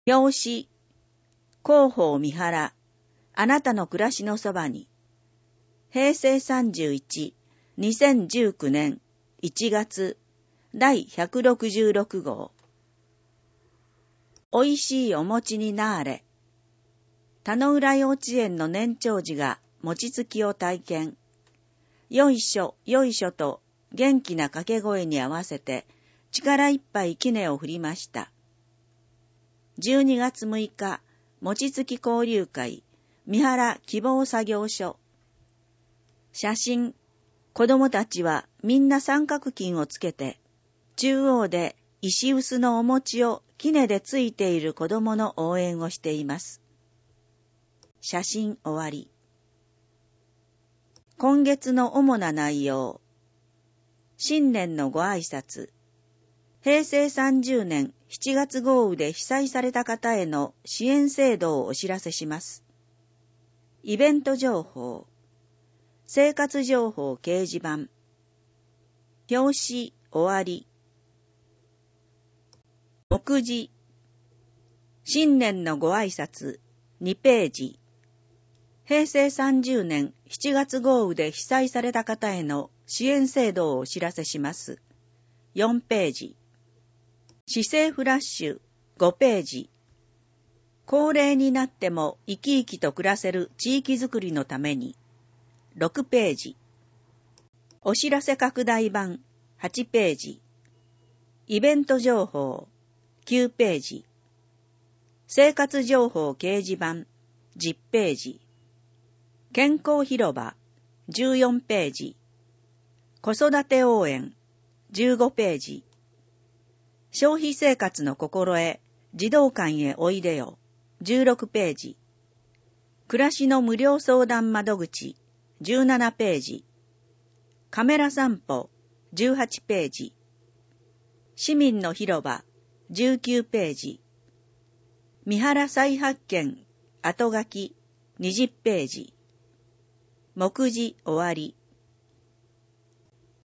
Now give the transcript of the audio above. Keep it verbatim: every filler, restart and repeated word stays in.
表紙、広報三原、あなたの暮らしのそばに、へいせいさんじゅういち、にせんじゅうきゅうねんいちがつ、だいひゃくろくじゅうろくごう。おいしいお餅になあれ。田野浦幼稚園の年長児が餅つきを体験。よいしょ、よいしょと元気な掛け声に合わせて力いっぱい杵を振りました。じゅうにがつむいか、餅つき交流会、三原希望作業所。写真、子供たちはみんな三角巾をつけて、中央で石臼のお餅を杵でついている子供の応援をしています。写真終わり。今月の主な内容。新年のご挨拶。へいせいさんじゅうねんしちがつ豪雨で被災された方への支援制度をお知らせします。イベント情報。生活情報掲示板。表紙終わり。目次。新年のご挨拶にページ。へいせいさんじゅうねんしちがつ豪雨で被災された方への支援制度をお知らせします。よんページ。市政フラッシュごページ。高齢になっても生き生きと暮らせる地域づくりのためにろくページ。お知らせ拡大版はちページ。イベント情報きゅうページ。生活情報掲示板じゅっページ。健康広場じゅうよんページ。子育て応援じゅうごページ。消費生活の心得児童館へおいでよじゅうろくページ。暮らしの無料相談窓口じゅうななページ。カメラ散歩じゅうはちページ。市民の広場じゅうきゅうページ。三原再発見後書きにじゅっページ。目次終わり。